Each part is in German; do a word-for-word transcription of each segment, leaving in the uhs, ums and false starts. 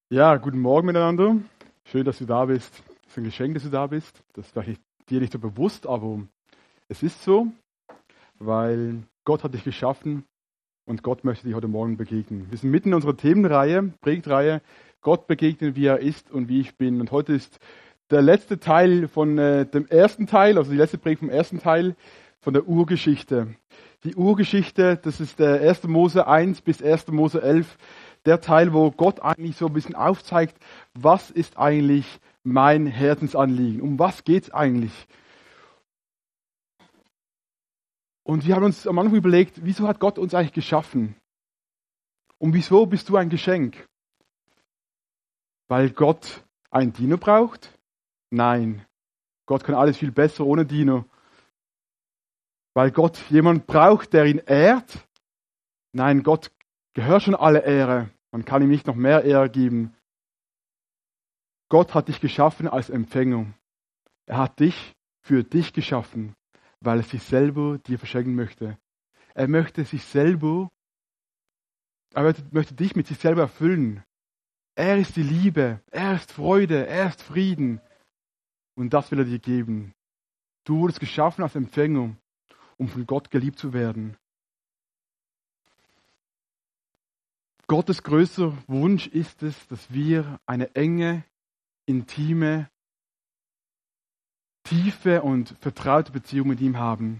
Ja, guten Morgen miteinander. Schön, dass du da bist. Es ist ein Geschenk, dass du da bist. Das war dir nicht so bewusst, aber es ist so, weil Gott hat dich geschaffen und Gott möchte dir heute Morgen begegnen. Wir sind mitten in unserer Themenreihe, Predigtreihe, Gott begegnen, wie er ist und wie ich bin. Und heute ist der letzte Teil von äh, dem ersten Teil, also die letzte Predigt vom ersten Teil von der Urgeschichte. Die Urgeschichte, das ist der erste Mose eins bis erste Mose elf. Der Teil, wo Gott eigentlich so ein bisschen aufzeigt, was ist eigentlich mein Herzensanliegen? Um was geht es eigentlich? Und wir haben uns am Anfang überlegt, wieso hat Gott uns eigentlich geschaffen? Und wieso bist du ein Geschenk? Weil Gott ein Diener braucht? Nein. Gott kann alles viel besser ohne Diener. Weil Gott jemand braucht, der ihn ehrt? Nein, Gott gehört schon alle Ehre. Man kann ihm nicht noch mehr Ehre geben. Gott hat dich geschaffen als Empfänger. Er hat dich für dich geschaffen, weil er sich selber dir verschenken möchte. Er möchte sich selber, er möchte dich mit sich selber erfüllen. Er ist die Liebe, er ist Freude, er ist Frieden. Und das will er dir geben. Du wurdest geschaffen als Empfänger, um von Gott geliebt zu werden. Gottes größter Wunsch ist es, dass wir eine enge, intime, tiefe und vertraute Beziehung mit ihm haben.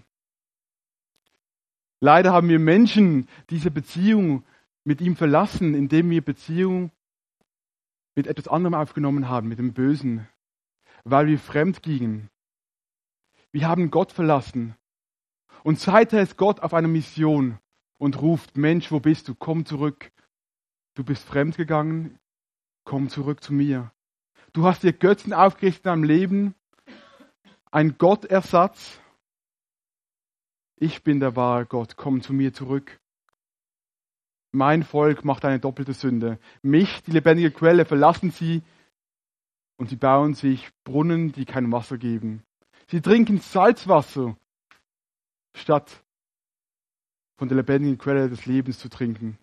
Leider haben wir Menschen diese Beziehung mit ihm verlassen, indem wir Beziehung mit etwas anderem aufgenommen haben, mit dem Bösen, weil wir fremd gingen. Wir haben Gott verlassen. Und seither ist Gott auf einer Mission und ruft, Mensch, wo bist du? Komm zurück. Du bist fremd gegangen, komm zurück zu mir. Du hast dir Götzen aufgerichtet in deinem Leben, ein Gottersatz. Ich bin der wahre Gott, komm zu mir zurück. Mein Volk macht eine doppelte Sünde. Mich, die lebendige Quelle, verlassen sie und sie bauen sich Brunnen, die kein Wasser geben. Sie trinken Salzwasser, statt von der lebendigen Quelle des Lebens zu trinken.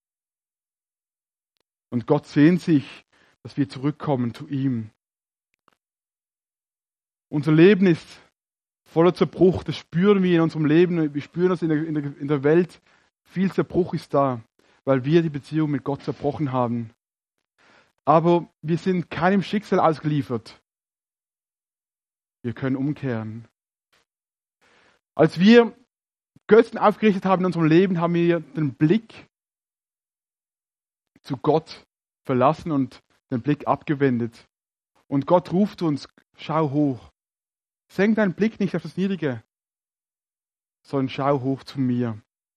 Und Gott sehnt sich, dass wir zurückkommen zu ihm. Unser Leben ist voller Zerbruch, das spüren wir in unserem Leben, wir spüren das in der, in der, in der Welt. Viel Zerbruch ist da, weil wir die Beziehung mit Gott zerbrochen haben. Aber wir sind keinem Schicksal ausgeliefert. Wir können umkehren. Als wir Götzen aufgerichtet haben in unserem Leben, haben wir den Blick zu Gott verlassen und den Blick abgewendet. Und Gott ruft uns, schau hoch. Senk deinen Blick nicht auf das Niedrige, sondern schau hoch zu mir.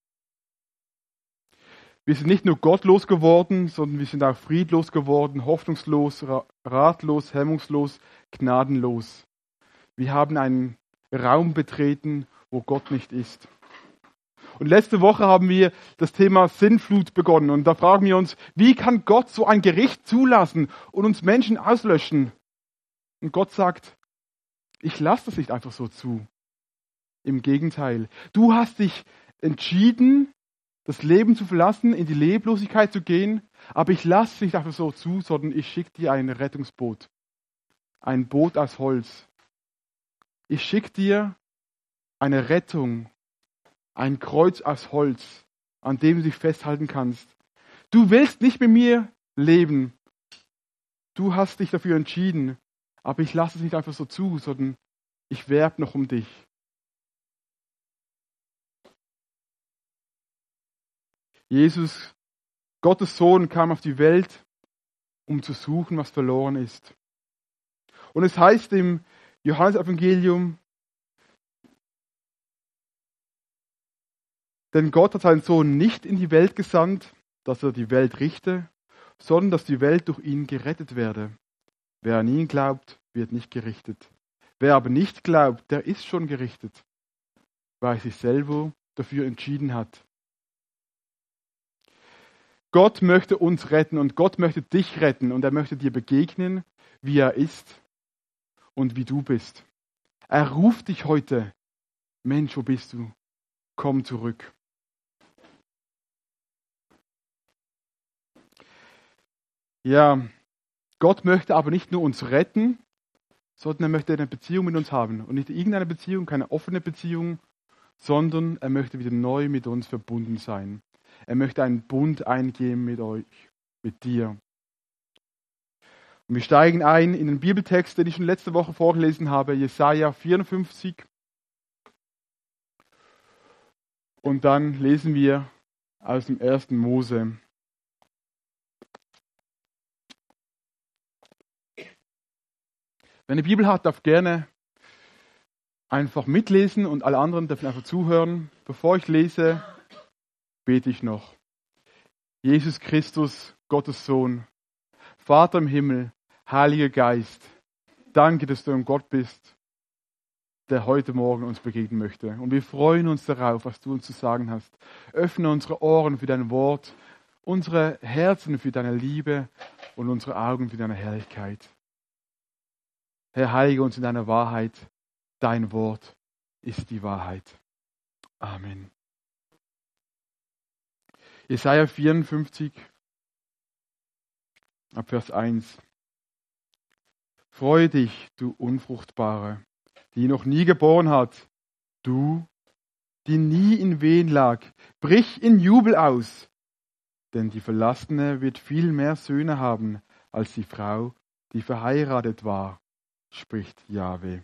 Wir sind nicht nur gottlos geworden, sondern wir sind auch friedlos geworden, hoffnungslos, ratlos, hemmungslos, gnadenlos. Wir haben einen Raum betreten, wo Gott nicht ist. Und letzte Woche haben wir das Thema Sintflut begonnen. Und da fragen wir uns, wie kann Gott so ein Gericht zulassen und uns Menschen auslöschen? Und Gott sagt, ich lasse das nicht einfach so zu. Im Gegenteil. Du hast dich entschieden, das Leben zu verlassen, in die Leblosigkeit zu gehen. Aber ich lasse es nicht einfach so zu, sondern ich schicke dir ein Rettungsboot. Ein Boot aus Holz. Ich schicke dir eine Rettung. Ein Kreuz aus Holz, an dem du dich festhalten kannst. Du willst nicht mit mir leben. Du hast dich dafür entschieden. Aber ich lasse es nicht einfach so zu, sondern ich werbe noch um dich. Jesus, Gottes Sohn, kam auf die Welt, um zu suchen, was verloren ist. Und es heißt im Johannesevangelium, denn Gott hat seinen Sohn nicht in die Welt gesandt, dass er die Welt richte, sondern dass die Welt durch ihn gerettet werde. Wer an ihn glaubt, wird nicht gerichtet. Wer aber nicht glaubt, der ist schon gerichtet, weil er sich selber dafür entschieden hat. Gott möchte uns retten und Gott möchte dich retten und er möchte dir begegnen, wie er ist und wie du bist. Er ruft dich heute, Mensch, wo bist du? Komm zurück. Ja, Gott möchte aber nicht nur uns retten, sondern er möchte eine Beziehung mit uns haben. Und nicht irgendeine Beziehung, keine offene Beziehung, sondern er möchte wieder neu mit uns verbunden sein. Er möchte einen Bund eingehen mit euch, mit dir. Und wir steigen ein in den Bibeltext, den ich schon letzte Woche vorgelesen habe, Jesaja vierundfünfzig. Und dann lesen wir aus dem ersten Mose. Wer eine Bibel hat, darf gerne einfach mitlesen und alle anderen dürfen einfach zuhören. Bevor ich lese, bete ich noch. Jesus Christus, Gottes Sohn, Vater im Himmel, Heiliger Geist, danke, dass du ein Gott bist, der heute Morgen uns begegnen möchte. Und wir freuen uns darauf, was du uns zu sagen hast. Öffne unsere Ohren für dein Wort, unsere Herzen für deine Liebe und unsere Augen für deine Herrlichkeit. Herr, heilige uns in deiner Wahrheit. Dein Wort ist die Wahrheit. Amen. Jesaja vierundfünfzig, ab Vers eins. Freue dich, du Unfruchtbare, die noch nie geboren hat, du, die nie in Wehen lag, brich in Jubel aus, denn die Verlassene wird viel mehr Söhne haben als die Frau, die verheiratet war, spricht Jahwe.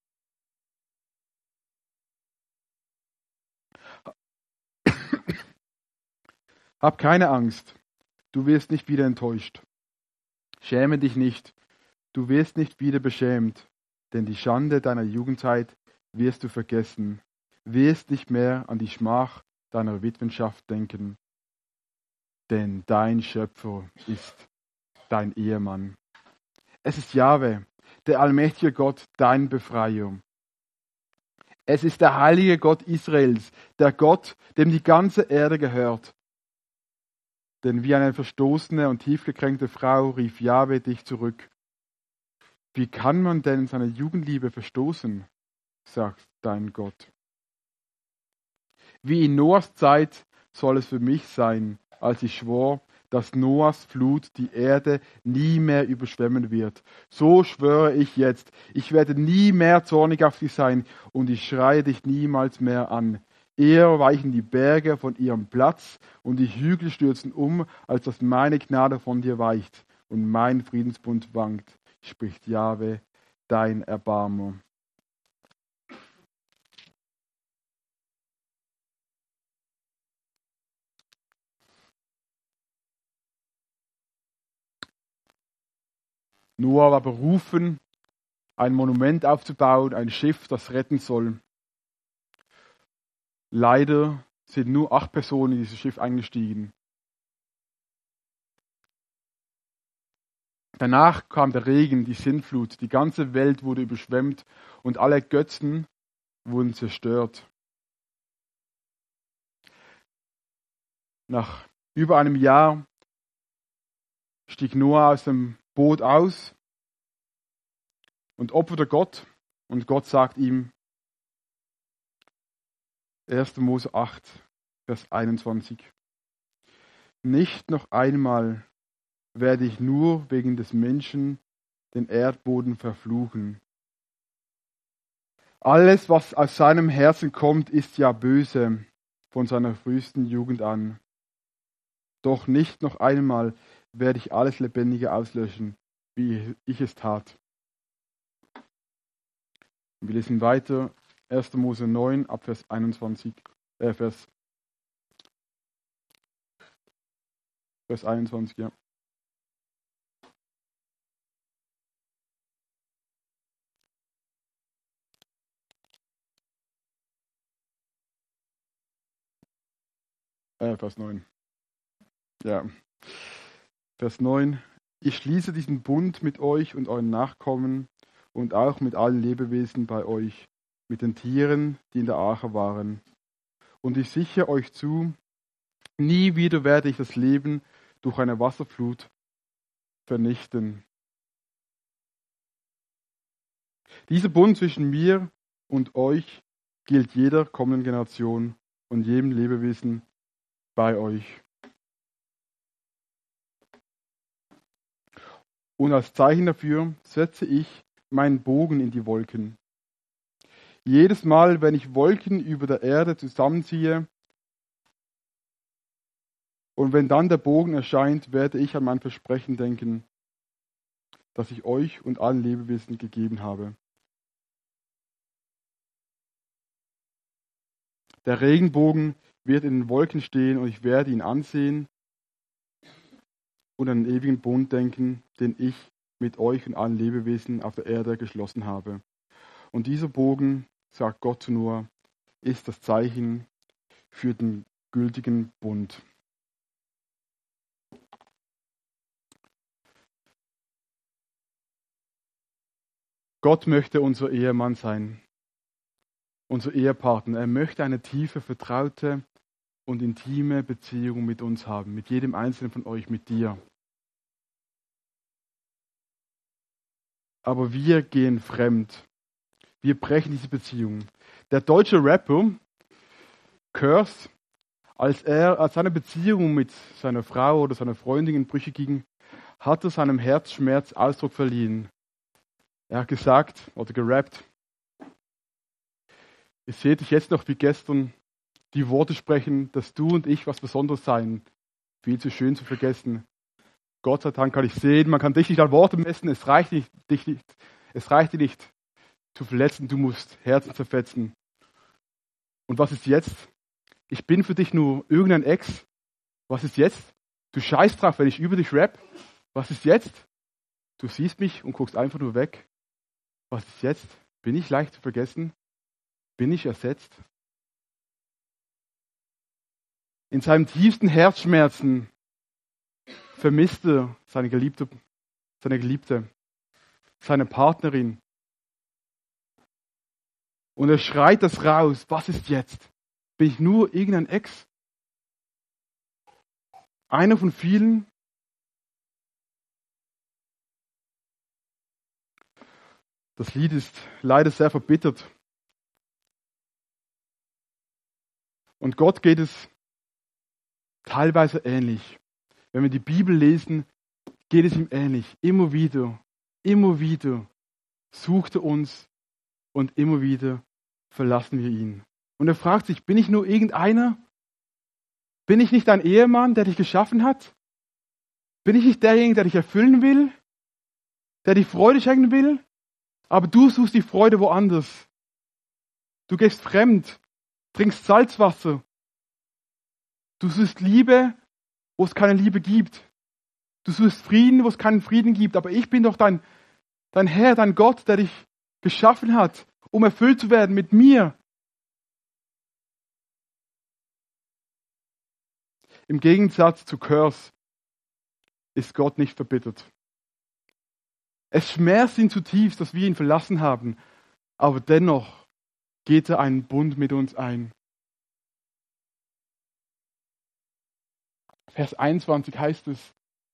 Hab keine Angst, du wirst nicht wieder enttäuscht. Schäme dich nicht, du wirst nicht wieder beschämt, denn die Schande deiner Jugendzeit wirst du vergessen, wirst nicht mehr an die Schmach deiner Witwenschaft denken. Denn dein Schöpfer ist dein Ehemann. Es ist Jahwe, der allmächtige Gott, dein Befreier. Es ist der heilige Gott Israels, der Gott, dem die ganze Erde gehört. Denn wie eine verstoßene und tiefgekränkte Frau rief Jahwe dich zurück. Wie kann man denn seine Jugendliebe verstoßen, sagt dein Gott. Wie in Noahs Zeit soll es für mich sein, als ich schwor, dass Noahs Flut die Erde nie mehr überschwemmen wird. So schwöre ich jetzt, ich werde nie mehr zornig auf dich sein und ich schreie dich niemals mehr an. Eher weichen die Berge von ihrem Platz und die Hügel stürzen um, als dass meine Gnade von dir weicht und mein Friedensbund wankt, spricht Jahwe, dein Erbarmer. Noah war berufen, ein Monument aufzubauen, ein Schiff, das retten soll. Leider sind nur acht Personen in dieses Schiff eingestiegen. Danach kam der Regen, die Sintflut, die ganze Welt wurde überschwemmt und alle Götzen wurden zerstört. Nach über einem Jahr stieg Noah aus dem Boot aus und opferte Gott. Und Gott sagt ihm, erster Mose acht, Vers einundzwanzig, nicht noch einmal werde ich nur wegen des Menschen den Erdboden verfluchen. Alles, was aus seinem Herzen kommt, ist ja böse von seiner frühesten Jugend an. Doch nicht noch einmal werde ich alles Lebendige auslöschen, wie ich es tat. Wir lesen weiter, erster Mose neun, ab Vers einundzwanzig, äh, Vers, Vers einundzwanzig, ja. Äh, Vers neun. Ja. Vers neun. Ich schließe diesen Bund mit euch und euren Nachkommen und auch mit allen Lebewesen bei euch, mit den Tieren, die in der Arche waren. Und ich sichere euch zu, nie wieder werde ich das Leben durch eine Wasserflut vernichten. Dieser Bund zwischen mir und euch gilt jeder kommenden Generation und jedem Lebewesen bei euch. Und als Zeichen dafür setze ich meinen Bogen in die Wolken. Jedes Mal, wenn ich Wolken über der Erde zusammenziehe und wenn dann der Bogen erscheint, werde ich an mein Versprechen denken, das ich euch und allen Lebewesen gegeben habe. Der Regenbogen wird in den Wolken stehen und ich werde ihn ansehen und an den ewigen Bund denken, den ich mit euch und allen Lebewesen auf der Erde geschlossen habe. Und dieser Bogen, sagt Gott zu Noah, ist das Zeichen für den gültigen Bund. Gott möchte unser Ehemann sein, unser Ehepartner. Er möchte eine tiefe, vertraute und intime Beziehung mit uns haben, mit jedem Einzelnen von euch, mit dir. Aber wir gehen fremd. Wir brechen diese Beziehung. Der deutsche Rapper Curse, als er als seine Beziehung mit seiner Frau oder seiner Freundin in Brüche ging, hat er seinem Herzschmerz Ausdruck verliehen. Er hat gesagt oder gerappt, ihr seht dich jetzt noch wie gestern, die Worte sprechen, dass du und ich was Besonderes seien. Viel zu schön zu vergessen. Gott sei Dank kann ich sehen, man kann dich nicht an Worten messen, es reicht nicht, dich nicht, es reicht dir nicht zu verletzen, du musst Herzen zerfetzen. Und was ist jetzt? Ich bin für dich nur irgendein Ex. Was ist jetzt? Du scheißt drauf, wenn ich über dich rap. Was ist jetzt? Du siehst mich und guckst einfach nur weg. Was ist jetzt? Bin ich leicht zu vergessen? Bin ich ersetzt? In seinem tiefsten Herzschmerzen vermisste seine Geliebte, seine Geliebte, seine Partnerin. Und er schreit das raus. Was ist jetzt? Bin ich nur irgendein Ex? Einer von vielen? Das Lied ist leider sehr verbittert. Und Gott geht es teilweise ähnlich. Wenn wir die Bibel lesen, geht es ihm ähnlich. Immer wieder, immer wieder sucht er uns und immer wieder verlassen wir ihn. Und er fragt sich, bin ich nur irgendeiner? Bin ich nicht ein Ehemann, der dich geschaffen hat? Bin ich nicht derjenige, der dich erfüllen will? Der dich Freude schenken will? Aber du suchst die Freude woanders. Du gehst fremd, trinkst Salzwasser. Du suchst Liebe, wo es keine Liebe gibt. Du suchst Frieden, wo es keinen Frieden gibt. Aber ich bin doch dein, dein Herr, dein Gott, der dich geschaffen hat, um erfüllt zu werden mit mir. Im Gegensatz zu Curse ist Gott nicht verbittert. Es schmerzt ihn zutiefst, dass wir ihn verlassen haben, aber dennoch geht er einen Bund mit uns ein. Vers einundzwanzig heißt es,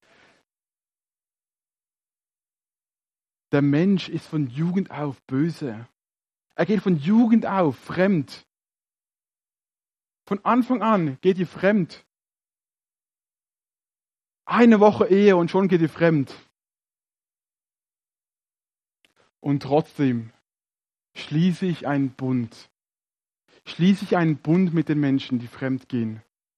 der Mensch ist von Jugend auf böse. Er geht von Jugend auf fremd. Von Anfang an geht ihr fremd. Eine Woche Ehe und schon geht ihr fremd. Und trotzdem schließe ich einen Bund. Schließe ich einen Bund mit den Menschen, die fremd gehen.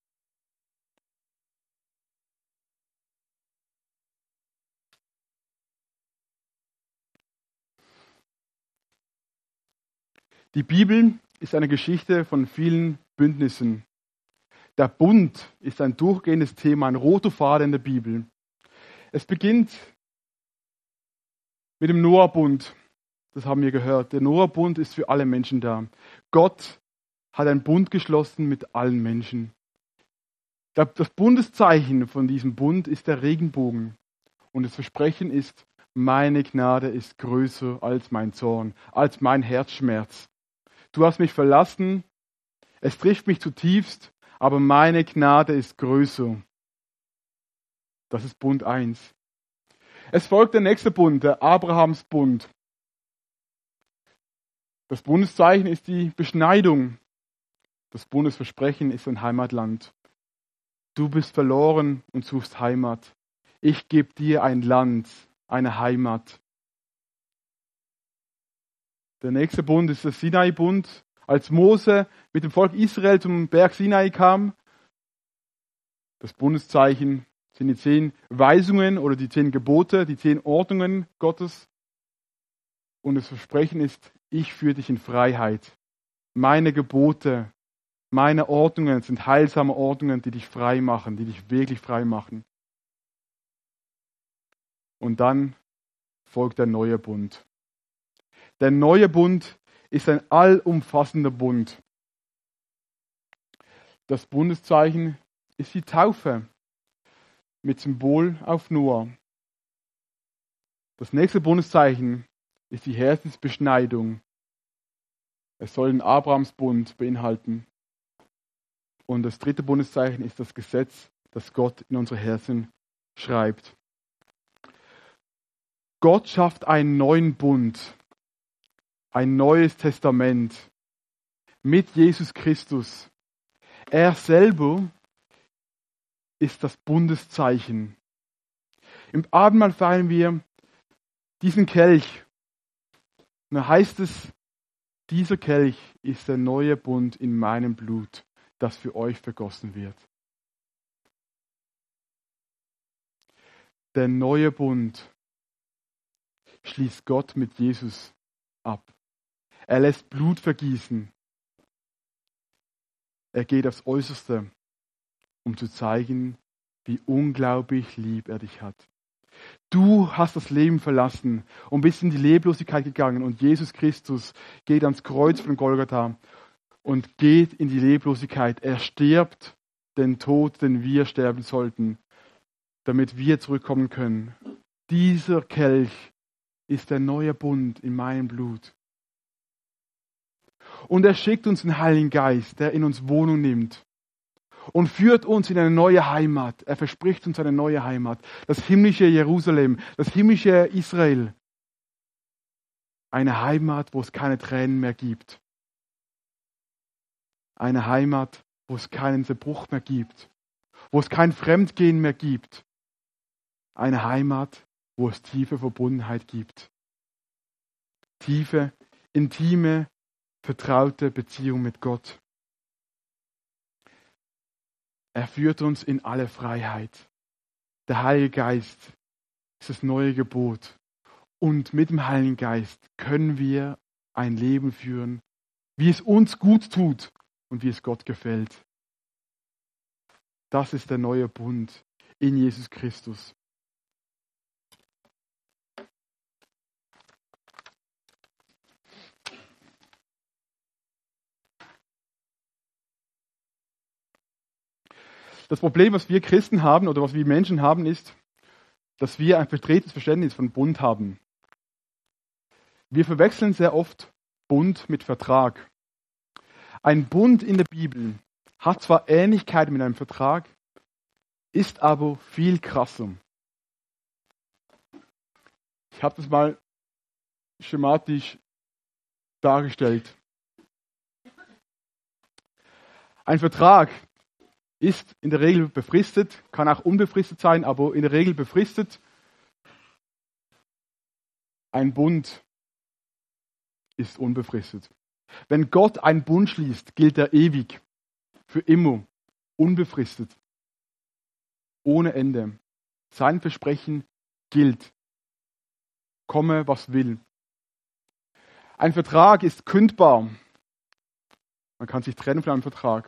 Die Bibel ist eine Geschichte von vielen Bündnissen. Der Bund ist ein durchgehendes Thema, ein roter Faden in der Bibel. Es beginnt mit dem Noah-Bund. Das haben wir gehört. Der Noah-Bund ist für alle Menschen da. Gott hat einen Bund geschlossen mit allen Menschen. Das Bundeszeichen von diesem Bund ist der Regenbogen. Und das Versprechen ist, meine Gnade ist größer als mein Zorn, als mein Herzschmerz. Du hast mich verlassen, es trifft mich zutiefst, aber meine Gnade ist größer. Das ist Bund eins. Es folgt der nächste Bund, der Abrahams Bund. Das Bundeszeichen ist die Beschneidung. Das Bundesversprechen ist ein Heimatland. Du bist verloren und suchst Heimat. Ich gebe dir ein Land, eine Heimat. Der nächste Bund ist der Sinai-Bund. Als Mose mit dem Volk Israel zum Berg Sinai kam, das Bundeszeichen sind die zehn Weisungen oder die zehn Gebote, die zehn Ordnungen Gottes. Und das Versprechen ist, ich führe dich in Freiheit. Meine Gebote, meine Ordnungen sind heilsame Ordnungen, die dich frei machen, die dich wirklich frei machen. Und dann folgt der neue Bund. Der neue Bund ist ein allumfassender Bund. Das Bundeszeichen ist die Taufe mit Symbol auf Noah. Das nächste Bundeszeichen ist die Herzensbeschneidung. Es soll den Abrahamsbund beinhalten. Und das dritte Bundeszeichen ist das Gesetz, das Gott in unsere Herzen schreibt. Gott schafft einen neuen Bund, ein neues Testament mit Jesus Christus. Er selber ist das Bundeszeichen. Im Abendmahl feiern wir diesen Kelch. Und da heißt es, dieser Kelch ist der neue Bund in meinem Blut, das für euch vergossen wird. Der neue Bund schließt Gott mit Jesus ab. Er lässt Blut vergießen. Er geht aufs Äußerste, um zu zeigen, wie unglaublich lieb er dich hat. Du hast das Leben verlassen und bist in die Leblosigkeit gegangen und Jesus Christus geht ans Kreuz von Golgatha und geht in die Leblosigkeit. Er stirbt den Tod, den wir sterben sollten, damit wir zurückkommen können. Dieser Kelch ist der neue Bund in meinem Blut. Und er schickt uns den Heiligen Geist, der in uns Wohnung nimmt und führt uns in eine neue Heimat. Er verspricht uns eine neue Heimat. Das himmlische Jerusalem, das himmlische Israel. Eine Heimat, wo es keine Tränen mehr gibt. Eine Heimat, wo es keinen Zerbruch mehr gibt. Wo es kein Fremdgehen mehr gibt. Eine Heimat, wo es tiefe Verbundenheit gibt. Tiefe, intime, vertraute Beziehung mit Gott. Er führt uns in alle Freiheit. Der Heilige Geist ist das neue Gebot. Und mit dem Heiligen Geist können wir ein Leben führen, wie es uns gut tut und wie es Gott gefällt. Das ist der neue Bund in Jesus Christus. Das Problem, was wir Christen haben oder was wir Menschen haben, ist, dass wir ein verdrehtes Verständnis von Bund haben. Wir verwechseln sehr oft Bund mit Vertrag. Ein Bund in der Bibel hat zwar Ähnlichkeit mit einem Vertrag, ist aber viel krasser. Ich habe das mal schematisch dargestellt. Ein Vertrag ist in der Regel befristet, kann auch unbefristet sein, aber in der Regel befristet. Ein Bund ist unbefristet. Wenn Gott einen Bund schließt, gilt er ewig, für immer, unbefristet, ohne Ende. Sein Versprechen gilt, komme was will. Ein Vertrag ist kündbar. Man kann sich trennen von einem Vertrag.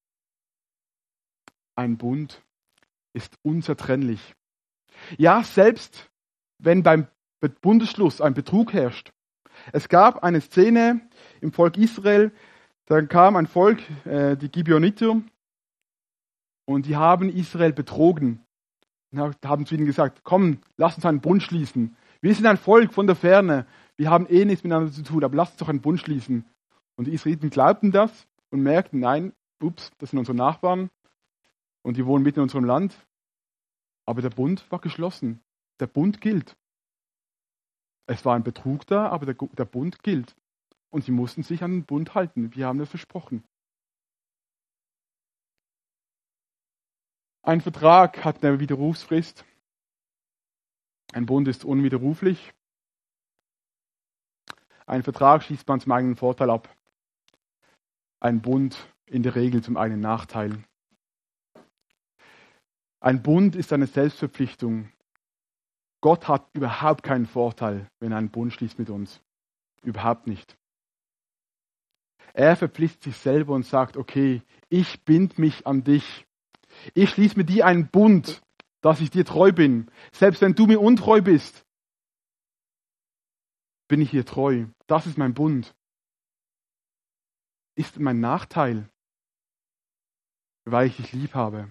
Ein Bund ist unzertrennlich. Ja, selbst wenn beim Bundesschluss ein Betrug herrscht. Es gab eine Szene im Volk Israel, da kam ein Volk, äh, die Gibeoniter, und die haben Israel betrogen. Und haben zu ihnen gesagt, komm, lass uns einen Bund schließen. Wir sind ein Volk von der Ferne, wir haben eh nichts miteinander zu tun, aber lass uns doch einen Bund schließen. Und die Israeliten glaubten das und merkten, nein, ups, das sind unsere Nachbarn. Und die wohnen mitten in unserem Land. Aber der Bund war geschlossen. Der Bund gilt. Es war ein Betrug da, aber der, der Bund gilt. Und sie mussten sich an den Bund halten. Wir haben das versprochen. Ein Vertrag hat eine Widerrufsfrist. Ein Bund ist unwiderruflich. Ein Vertrag schließt man zum eigenen Vorteil ab. Ein Bund in der Regel zum eigenen Nachteil. Ein Bund ist eine Selbstverpflichtung. Gott hat überhaupt keinen Vorteil, wenn er einen Bund schließt mit uns. Überhaupt nicht. Er verpflichtet sich selber und sagt, okay, ich bind mich an dich. Ich schließe mit dir einen Bund, dass ich dir treu bin. Selbst wenn du mir untreu bist, bin ich dir treu. Das ist mein Bund. Ist mein Nachteil, weil ich dich lieb habe.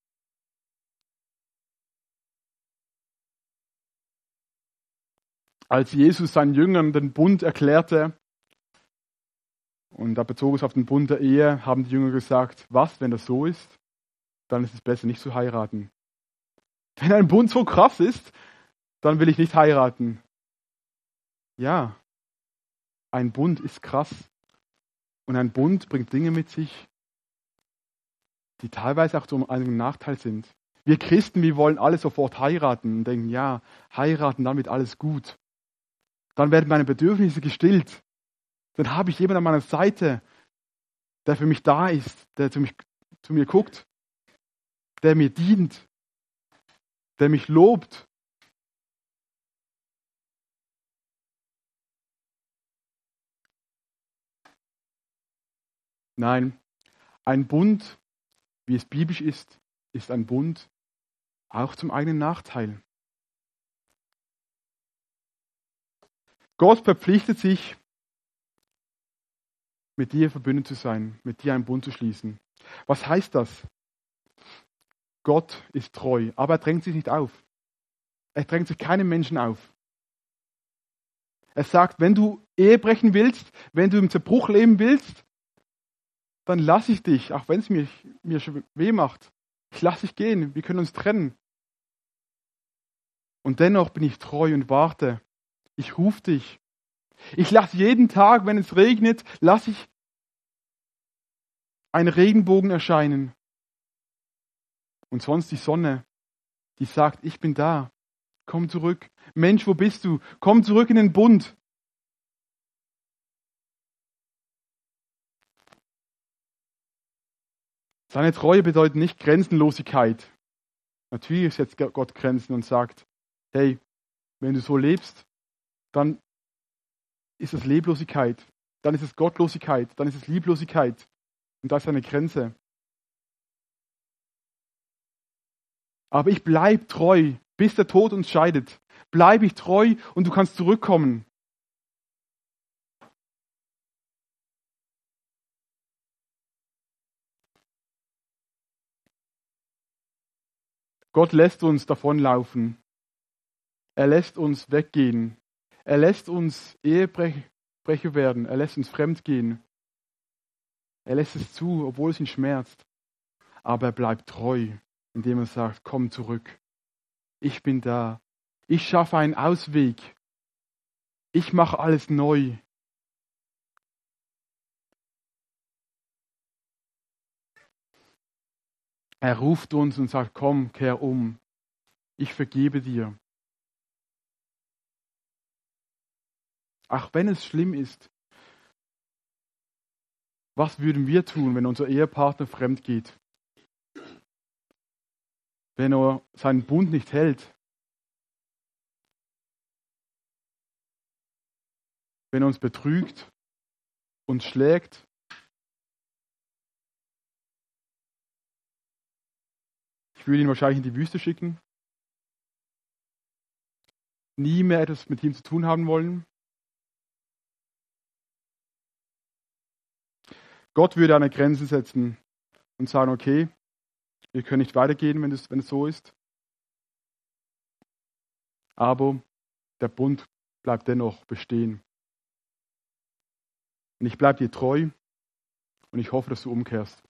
Als Jesus seinen Jüngern den Bund erklärte, und da bezog es auf den Bund der Ehe, haben die Jünger gesagt, was, wenn das so ist, dann ist es besser nicht zu heiraten. Wenn ein Bund so krass ist, dann will ich nicht heiraten. Ja, ein Bund ist krass. Und ein Bund bringt Dinge mit sich, die teilweise auch zu einem Nachteil sind. Wir Christen, wir wollen alle sofort heiraten und denken, ja, heiraten, dann wird alles gut. Dann werden meine Bedürfnisse gestillt. Dann habe ich jemanden an meiner Seite, der für mich da ist, der zu, mich, zu mir guckt, der mir dient, der mich lobt. Nein, ein Bund, wie es biblisch ist, ist ein Bund auch zum eigenen Nachteil. Gott verpflichtet sich, mit dir verbündet zu sein, mit dir einen Bund zu schließen. Was heißt das? Gott ist treu, aber er drängt sich nicht auf. Er drängt sich keinem Menschen auf. Er sagt, wenn du Ehe brechen willst, wenn du im Zerbruch leben willst, dann lass ich dich, auch wenn es mir, mir schon weh macht. Ich lasse dich gehen, wir können uns trennen. Und dennoch bin ich treu und warte. Ich rufe dich. Ich lasse jeden Tag, wenn es regnet, lasse ich einen Regenbogen erscheinen. Und sonst die Sonne, die sagt, ich bin da. Komm zurück. Mensch, wo bist du? Komm zurück in den Bund. Seine Treue bedeutet nicht Grenzenlosigkeit. Natürlich setzt Gott Grenzen und sagt, hey, wenn du so lebst, dann ist es Leblosigkeit, dann ist es Gottlosigkeit, dann ist es Lieblosigkeit. Und da ist eine Grenze. Aber ich bleibe treu, bis der Tod uns scheidet. Bleibe ich treu und du kannst zurückkommen. Gott lässt uns davonlaufen. Er lässt uns weggehen. Er lässt uns Ehebrecher werden. Er lässt uns fremd gehen. Er lässt es zu, obwohl es ihn schmerzt. Aber er bleibt treu, indem er sagt, komm zurück. Ich bin da. Ich schaffe einen Ausweg. Ich mache alles neu. Er ruft uns und sagt, komm, kehr um. Ich vergebe dir. Auch wenn es schlimm ist, was würden wir tun, wenn unser Ehepartner fremd geht? Wenn er seinen Bund nicht hält? Wenn er uns betrügt, uns schlägt? Ich würde ihn wahrscheinlich in die Wüste schicken. Nie mehr etwas mit ihm zu tun haben wollen. Gott würde eine Grenze setzen und sagen, okay, wir können nicht weitergehen, wenn es, wenn es so ist. Aber der Bund bleibt dennoch bestehen. Und ich bleibe dir treu und ich hoffe, dass du umkehrst.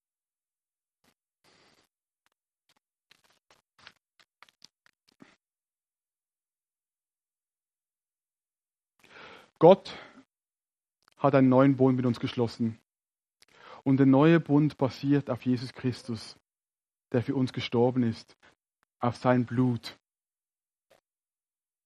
Gott hat einen neuen Bund mit uns geschlossen. Und der neue Bund basiert auf Jesus Christus, der für uns gestorben ist, auf sein Blut.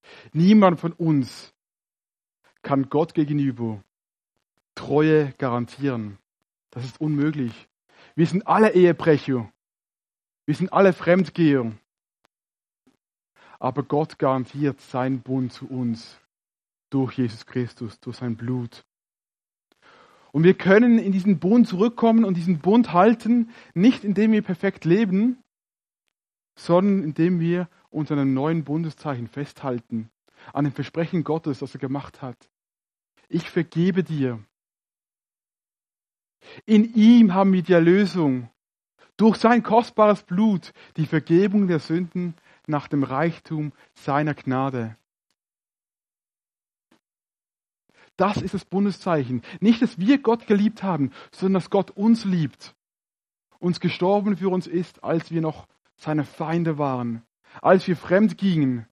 Niemand von uns kann Gott gegenüber Treue garantieren. Das ist unmöglich. Wir sind alle Ehebrecher. Wir sind alle Fremdgeher. Aber Gott garantiert seinen Bund zu uns durch Jesus Christus, durch sein Blut. Und wir können in diesen Bund zurückkommen und diesen Bund halten, nicht indem wir perfekt leben, sondern indem wir uns an einem neuen Bundeszeichen festhalten, an dem Versprechen Gottes, das er gemacht hat. Ich vergebe dir. In ihm haben wir die Erlösung. Durch sein kostbares Blut die Vergebung der Sünden nach dem Reichtum seiner Gnade. Das ist das Bundeszeichen. Nicht, dass wir Gott geliebt haben, sondern dass Gott uns liebt. Uns gestorben für uns ist, als wir noch seine Feinde waren. Als wir fremd gingen.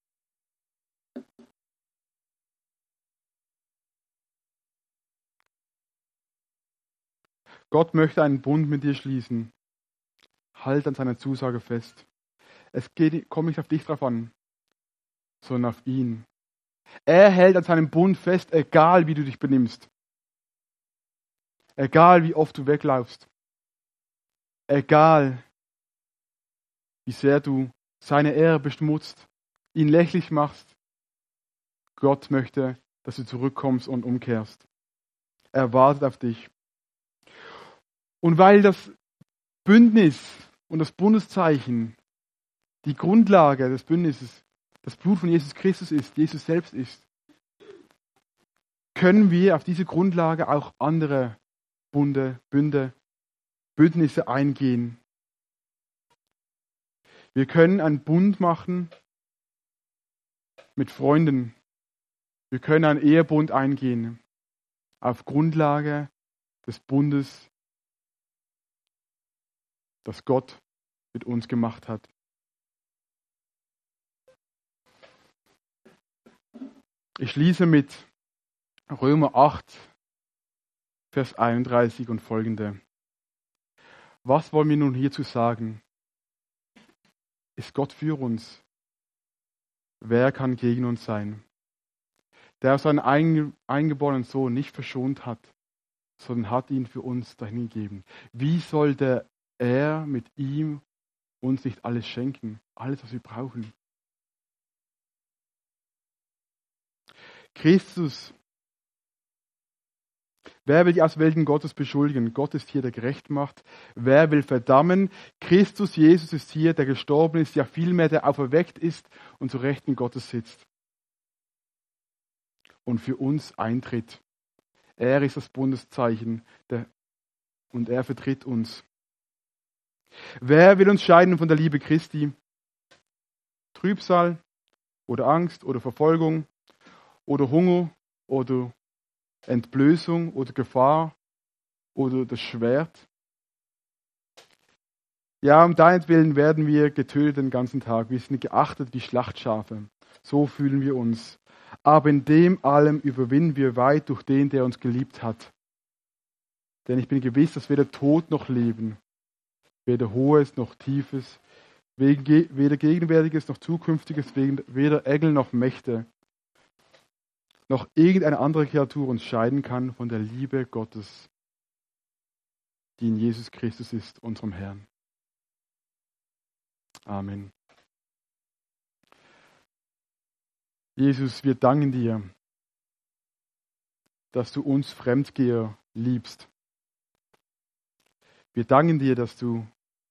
Gott möchte einen Bund mit dir schließen. Halt an seiner Zusage fest. Es geht, kommt nicht auf dich drauf an, sondern auf ihn. Er hält an seinem Bund fest, egal wie du dich benimmst. Egal wie oft du weglaufst. Egal wie sehr du seine Ehre beschmutzt, ihn lächerlich machst. Gott möchte, dass du zurückkommst und umkehrst. Er wartet auf dich. Und weil das Bündnis und das Bundeszeichen die Grundlage des Bündnisses, das Blut von Jesus Christus ist, Jesus selbst ist, können wir auf diese Grundlage auch andere Bunde, Bünde, Bündnisse eingehen. Wir können einen Bund machen mit Freunden. Wir können einen Ehebund eingehen auf Grundlage des Bundes, das Gott mit uns gemacht hat. Ich schließe mit Römer acht, Vers einunddreißig und folgende. Was wollen wir nun hierzu sagen? Ist Gott für uns? Wer kann gegen uns sein? Der seinen eingeborenen Sohn nicht verschont hat, sondern hat ihn für uns dahingegeben. Wie sollte er mit ihm uns nicht alles schenken? Alles, was wir brauchen. Christus. Wer will die Auserwählten Gottes beschuldigen? Gott ist hier, der gerecht macht. Wer will verdammen? Christus, Jesus ist hier, der gestorben ist, ja vielmehr, der auferweckt ist und zu Rechten Gottes sitzt. Und für uns eintritt. Er ist das Bundeszeichen der, und er vertritt uns. Wer will uns scheiden von der Liebe Christi? Trübsal oder Angst oder Verfolgung oder Hunger oder Entblößung oder Gefahr oder das Schwert. Ja, um deinetwillen werden wir getötet den ganzen Tag. Wir sind geachtet wie Schlachtschafe. So fühlen wir uns. Aber in dem allem überwinden wir weit durch den, der uns geliebt hat. Denn ich bin gewiss, dass weder Tod noch Leben, weder Hohes noch Tiefes, weder Gegenwärtiges noch Zukünftiges, weder Engel noch Mächte, noch irgendeine andere Kreatur uns scheiden kann von der Liebe Gottes, die in Jesus Christus ist, unserem Herrn. Amen. Jesus, wir danken dir, dass du uns Fremdgeher liebst. Wir danken dir, dass du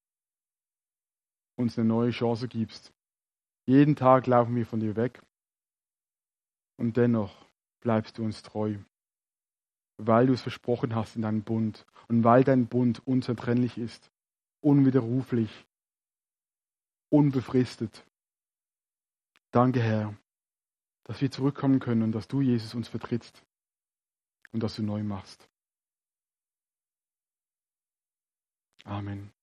uns eine neue Chance gibst. Jeden Tag laufen wir von dir weg und dennoch bleibst du uns treu, weil du es versprochen hast in deinem Bund und weil dein Bund unzertrennlich ist, unwiderruflich, unbefristet. Danke, Herr, dass wir zurückkommen können und dass du, Jesus, uns vertrittst und dass du neu machst. Amen.